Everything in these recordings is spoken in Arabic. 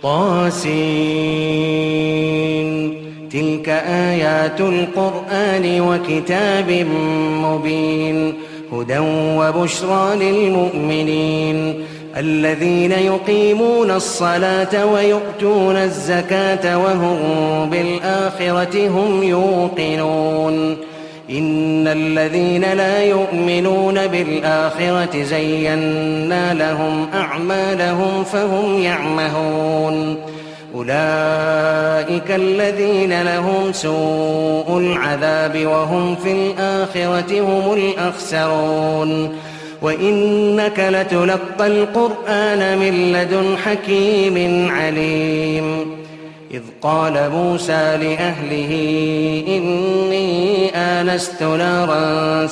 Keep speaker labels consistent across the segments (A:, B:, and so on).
A: طاسين. تلك آيات القرآن وكتاب مبين. هدى وبشرى للمؤمنين الذين يقيمون الصلاة ويؤتون الزكاة وهم بالآخرة هم يوقنون. إن الذين لا يؤمنون بالآخرة زينا لهم أعمالهم فهم يعمهون. أولئك الذين لهم سوء العذاب وهم في الآخرة هم الأخسرون. وإنك لتلقى القرآن من لدن حكيم عليم. إذ قال موسى لأهله إني آنست نارا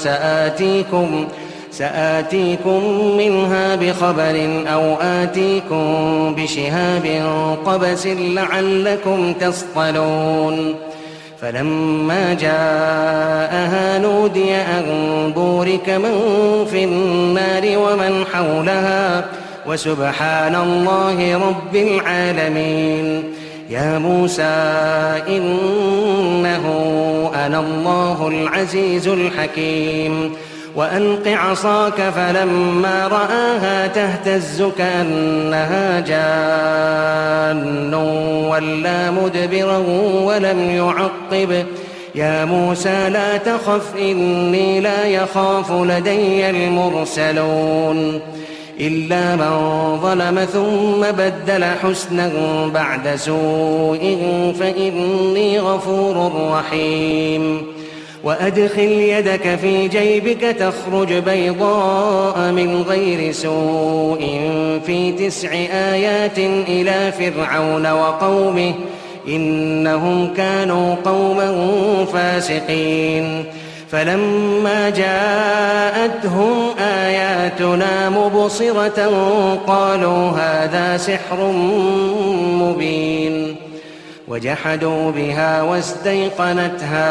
A: سآتيكم منها بخبر أو آتيكم بشهاب قبس لعلكم تصطلون. فلما جاءها نودي أن بورك من في النار ومن حولها وسبحان الله رب العالمين. يا موسى إنه أنا الله العزيز الحكيم. وألق عصاك فلما رآها تهتز كأنها جان ولا مدبرا ولم يعقب. يا موسى لا تخف إني لا يخاف لدي المرسلون. إلا من ظلم ثم بدل حسنا بعد سوء فإني غفور رحيم. وأدخل يدك في جيبك تخرج بيضاء من غير سوء في 9 آيات إلى فرعون وقومه إنهم كانوا قوما فاسقين. فلما جاءتهم آياتنا مبصرة قالوا هذا سحر مبين. وجحدوا بها واستيقنتها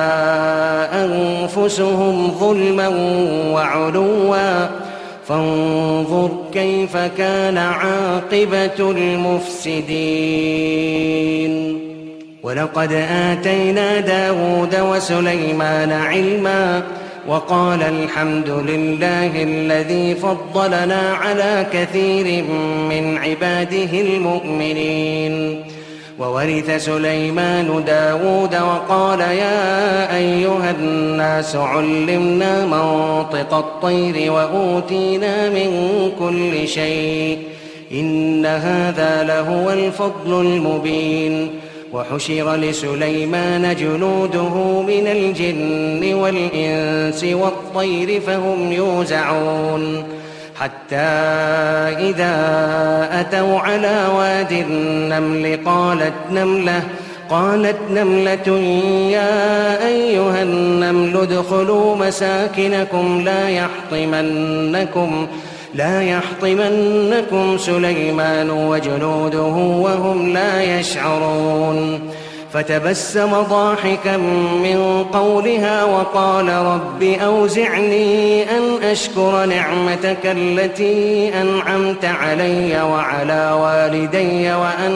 A: أنفسهم ظلما وعلوا فانظر كيف كان عاقبة المفسدين. ولقد آتينا داود وسليمان علما وقال الحمد لله الذي فضلنا على كثير من عباده المؤمنين. وورث سليمان داود وقال يا أيها الناس علمنا منطق الطير وأوتينا من كل شيء إن هذا لهو الفضل المبين. وحشر لسليمان جنوده من الجن والإنس والطير فهم يوزعون. حتى إذا أتوا على واد النمل قالت نملة يا أيها النمل ادخلوا مساكنكم لا يحطمنكم سليمان وجنوده وهم لا يشعرون. فتبسم ضاحكا من قولها وقال رب أوزعني أن أشكر نعمتك التي أنعمت علي وعلى والدي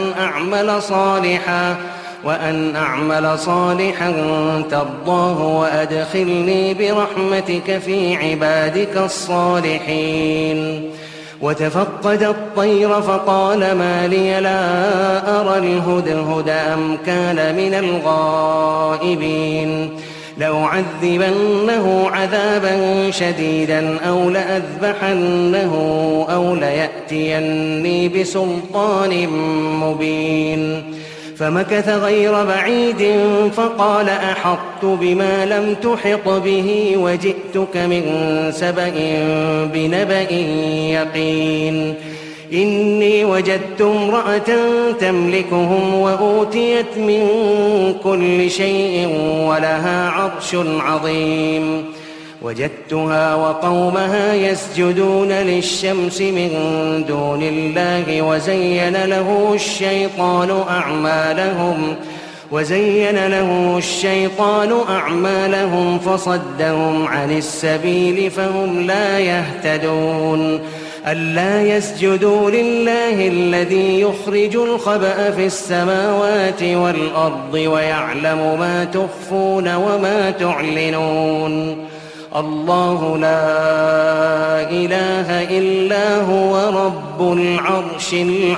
A: وأن أعمل صالحا ترضاه وأدخلني برحمتك في عبادك الصالحين. وتفقد الطير فقال ما لي لا أرى الهدهد أم كان من الغائبين. لأعذبنه عذابا شديدا أو لأذبحنه أو ليأتيني بسلطان مبين. فمكث غير بعيد فقال أحطت بما لم تحط به وجئتك من سبأ بنبأ يقين. إني وجدت امرأة تملكهم وأوتيت من كل شيء ولها عرش عظيم. وجدتها وقومها يسجدون للشمس من دون الله وزين له الشيطان أعمالهم فصدهم عن السبيل فهم لا يهتدون. ألا يسجدوا لله الذي يخرج الخبأ في السماوات والأرض ويعلم ما تخفون وما تعلنون الله لا إله إلا هو رب العرش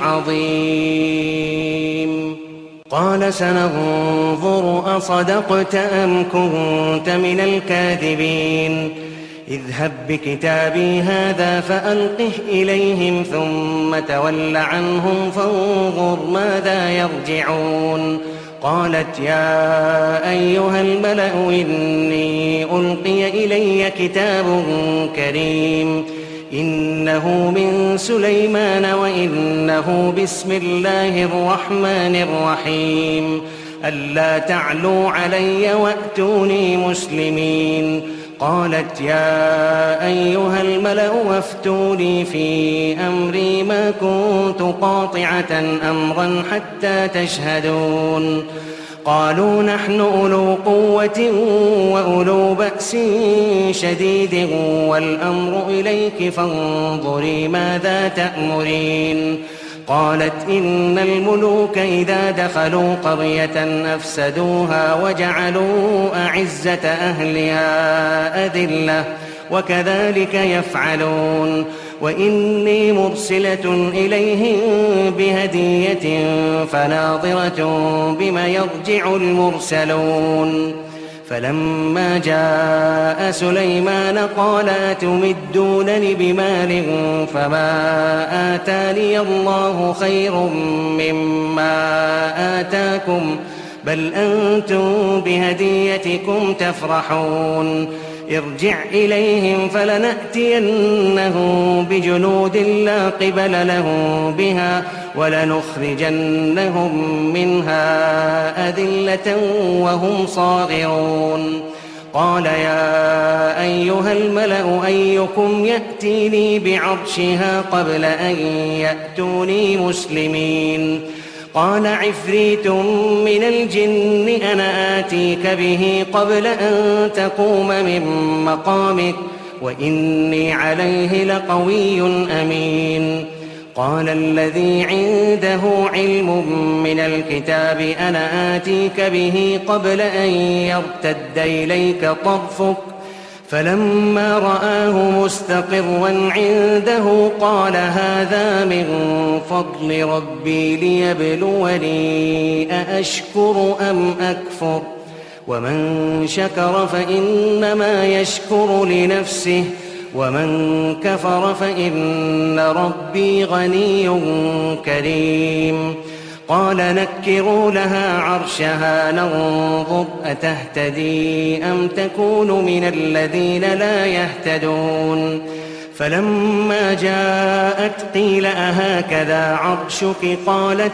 A: العظيم قال سننظر أصدقت أم كنت من الكاذبين اذهب بكتابي هذا فألقه إليهم ثم تول عنهم فانظر ماذا يرجعون قالت يا أيها الملأ إني ألقي إلي كتاب كريم إنه من سليمان وإنه بسم الله الرحمن الرحيم ألا تعلوا علي وأتوني مسلمين قالت يا أيها الملأ وافتوني في أمري ما كنت قاطعة أمرا حتى تشهدون قالوا نحن أولو قوة وأولو بأس شديد والأمر إليك فانظري ماذا تأمرين قالت إن الملوك إذا دخلوا قرية أفسدوها وجعلوا أعزة أهلها أذلة وكذلك يفعلون وإني مرسلة إليهم بهدية فناظرة بما يرجع المرسلون فلما جاء سليمان قال أتمدونني بمال فما آتاني الله خير مما آتاكم بل أنتم بهديتكم تفرحون ارجع إليهم فلنأتينهم بجنود لا قبل لهم بها ولنخرجنهم منها أذلة وهم صاغرون قال يا أيها الملأ أيكم يأتيني بعرشها قبل أن يأتوني مسلمين قال عفريت من الجن أنا آتيك به قبل أن تقوم من مقامك وإني عليه لقوي أمين قال الذي عنده علم من الكتاب أنا آتيك به قبل أن يرتد إليك طرفك فلما رآه مستقرا عنده قال هذا من فضل ربي ليبلوني أأشكر أم أكفر ومن شكر فإنما يشكر لنفسه ومن كفر فإن ربي غني كريم قال نكروا لها عرشها ننظر أتهتدي أم تكون من الذين لا يهتدون فلما جاءت قيل أهكذا عرشك قالت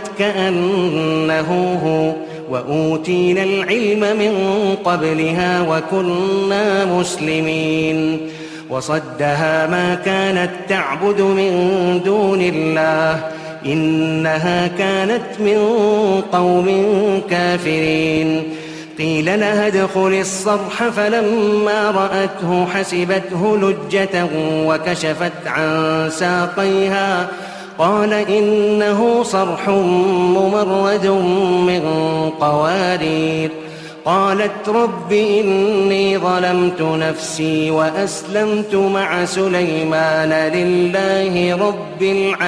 A: كأنه هو وأوتينا العلم من قبلها وكنا مسلمين وصدها ما كانت تعبد من دون الله إنها كانت من قوم كافرين قيل لها ادخل الصرح فلما رأته حسبته لجة وكشفت عن ساقيها قال إنه صرح ممرد من قوارير قالت رب إني ظلمت نفسي وأسلمت مع سليمان لله رب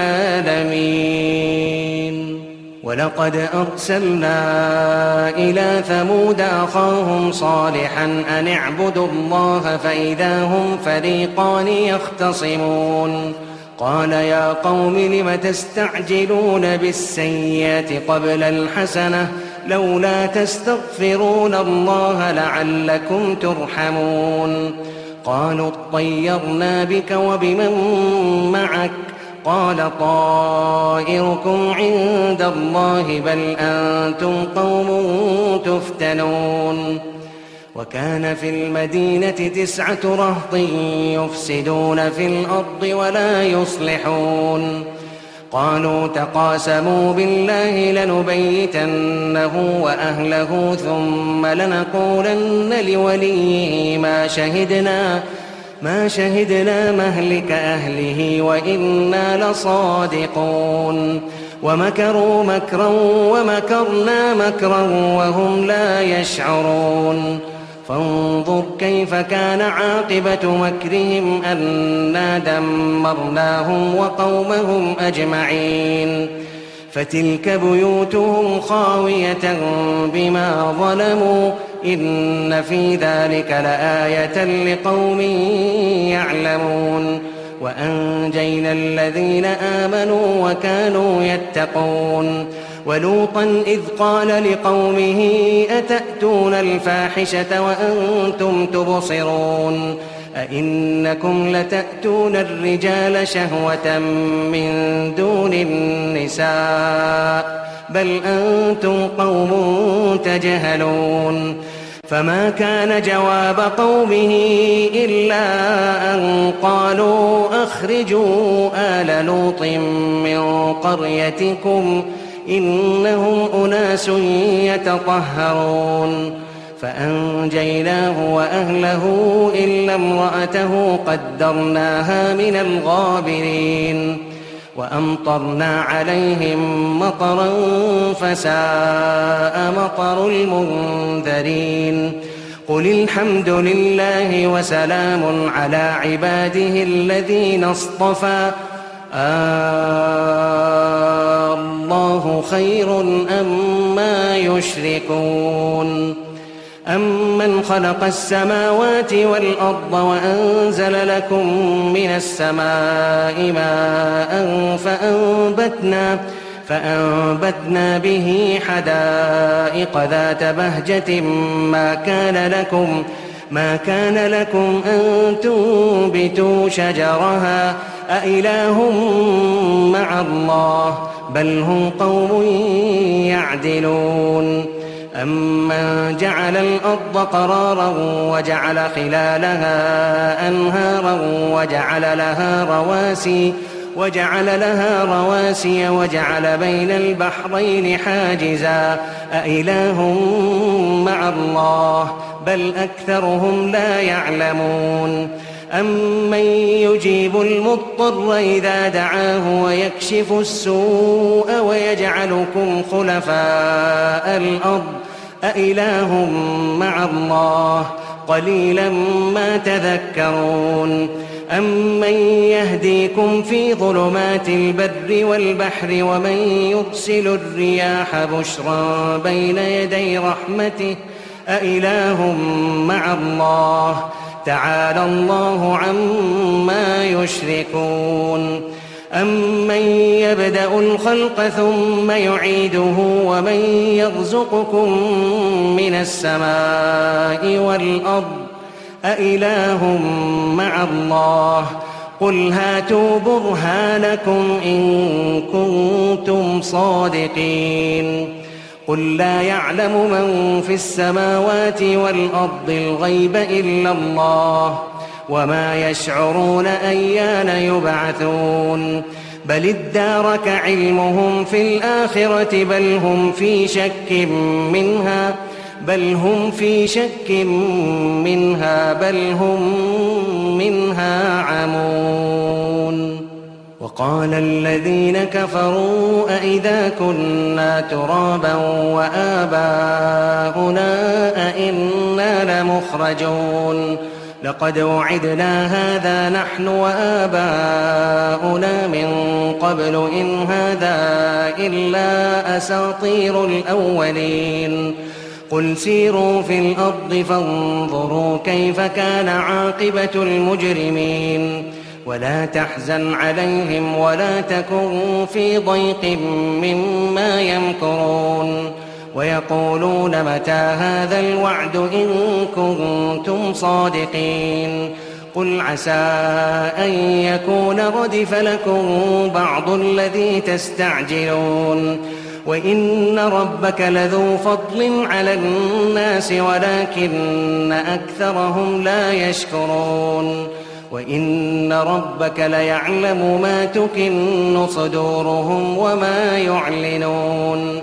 A: العالمين ولقد أرسلنا إلى ثمود أخاهم صالحا أن اعبدوا الله فإذا هم فريقان يختصمون قال يا قوم لم تستعجلون بالسيئة قبل الحسنة لولا تستغفرون الله لعلكم ترحمون قالوا اطيرنا بك وبمن معك قال طائركم عند الله بل أنتم قوم تفتنون وكان في المدينة 9 رهط يفسدون في الأرض ولا يصلحون قالوا تقاسموا بالله لنبيتنه وأهله ثم لنقولن لوليه ما ما شهدنا مهلك أهله وإنا لصادقون ومكروا مكرا ومكرنا مكرا وهم لا يشعرون فانظر كيف كان عاقبة مكرهم أنا دمرناهم وقومهم أجمعين فتلك بيوتهم خاوية بما ظلموا إن في ذلك لآية لقوم يعلمون وأنجينا الذين آمنوا وكانوا يتقون ولوطا إذ قال لقومه أتأتون الفاحشة وأنتم تبصرون أئنكم لتأتون الرجال شهوة من دون النساء بل أنتم قوم تجهلون فما كان جواب قومه إلا أن قالوا أخرجوا آل لوط من قريتكم إنهم أناس يتطهرون فأنجيناه وأهله إلا امرأته قدرناها من الغابرين وأمطرنا عليهم مطرا فساء مطر المنذرين قل الحمد لله وسلام على عباده الذين اصطفى الله خير أما يشركون أمن خلق السماوات والأرض وأنزل لكم من السماء ماء فأنبتنا به حدائق ذات بهجة ما كان لكم أن تنبتوا شجرها أإله مع الله بل هم قوم يعدلون أمن جعل الأرض قرارا وجعل خلالها أنهارا وجعل لها رواسي وجعل بين البحرين حاجزا أإله مع الله بل أكثرهم لا يعلمون أمن يجيب المضطر إذا دعاه ويكشف السوء ويجعلكم خلفاء الأرض أإله مع الله قليلا ما تذكرون أمن يهديكم في ظلمات البر والبحر ومن يرسل الرياح بشرا بين يدي رحمته أإله مع الله تعالى الله عما يشركون أمن يبدأ الخلق ثم يعيده ومن يرزقكم من السماء والأرض أإله مع الله قل هاتوا برهانكم إن كنتم صادقين قل لا يعلم من في السماوات والأرض الغيب إلا الله وما يشعرون أيان يبعثون بل ادارك علمهم في الآخرة بل هم في شك منها بل هم منها عمون وقال الذين كفروا أئذا كنا ترابا وآباؤنا أئنا لمخرجون لقد وعدنا هذا نحن وآباؤنا من قبل إن هذا إلا أساطير الأولين قل سيروا في الأرض فانظروا كيف كان عاقبة المجرمين ولا تحزن عليهم ولا تكن في ضيق مما يمكرون ويقولون متى هذا الوعد إن كنتم صادقين قل عسى أن يكون ردف لكم بعض الذي تستعجلون وإن ربك لذو فضل على الناس ولكن أكثرهم لا يشكرون وإن ربك ليعلم ما تكن صدورهم وما يعلنون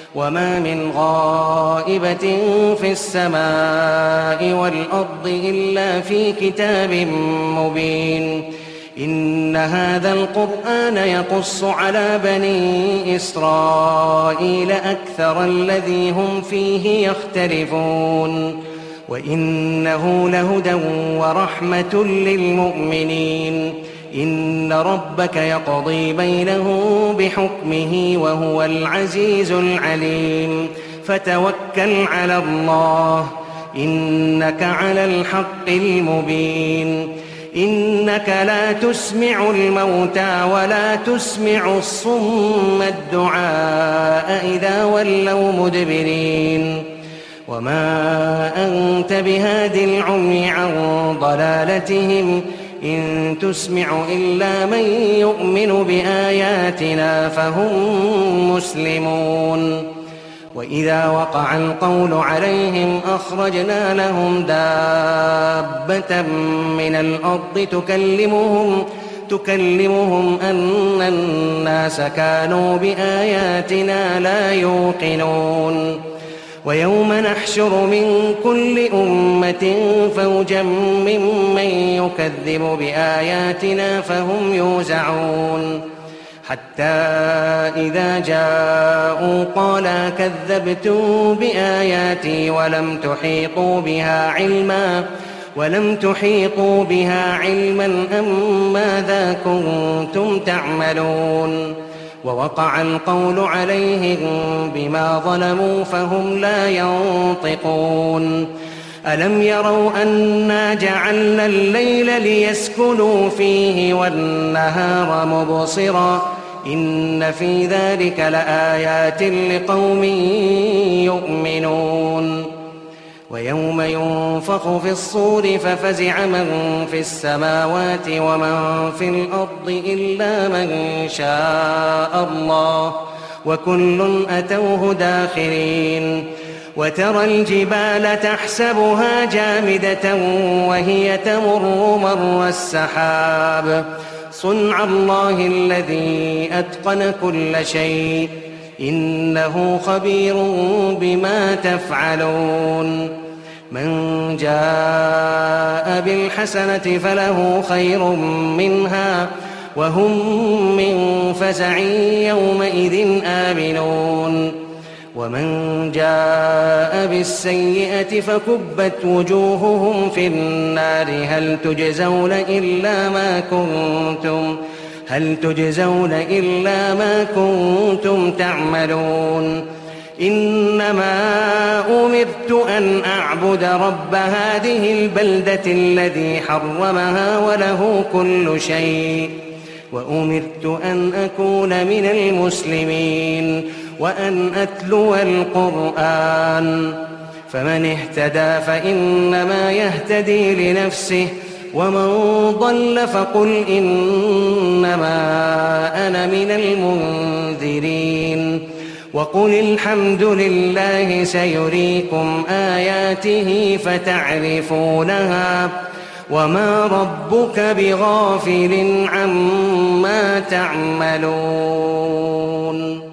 A: وما من غائبة في السماء والأرض إلا في كتاب مبين. إن هذا القرآن يقص على بني إسرائيل أكثر الذي هم فيه يختلفون، وإنه لهدى ورحمة للمؤمنين. إن ربك يقضي بينهم بحكمه وهو العزيز العليم. فتوكل على الله إنك على الحق المبين. إنك لا تسمع الموتى ولا تسمع الصم الدعاء إذا ولوا مدبرين. وما أنت بهاد العمي عن ضلالتهم إن تسمع إلا من يؤمن بآياتنا فهم مسلمون. وإذا وقع القول عليهم أخرجنا لهم دابة من الأرض تكلمهم أن الناس كانوا بآياتنا لا يوقنون. ويوم نحشر من كل أمة فوجا ممن يكذب بآياتنا فهم يوزعون. حتى إذا جاءوا قال كذبتم بآياتي ولم تحيطوا بها علما أم ماذا كنتم تعملون. ووقع القول عليهم بما ظلموا فهم لا ينطقون. ألم يروا أنا جعلنا الليل ليسكنوا فيه والنهار مبصرا إن في ذلك لآيات لقوم يؤمنون. ويوم ينفخ في الصور ففزع من في السماوات ومن في الأرض إلا من شاء الله وكل أتوه داخرين. وترى الجبال تحسبها جامدة وهي تمر مر السحاب صنع الله الذي أتقن كل شيء إنه خبير بما تفعلون. من جاء بالحسنة فله خير منها وهم من فزع يومئذ آمنون. ومن جاء بالسيئة فكبت وجوههم في النار هل تجزون إلا ما كنتم تعملون. إنما أمرت أن أعبد رب هذه البلدة الذي حرمها وله كل شيء وأمرت أن أكون من المسلمين وأن أتلو القرآن. فمن اهتدى فإنما يهتدي لنفسه ومن ضل فقل إنما أنا من المنذرين. وقل الحمد لله سيريكم آياته فتعرفونها وما ربك بغافل عما تعملون.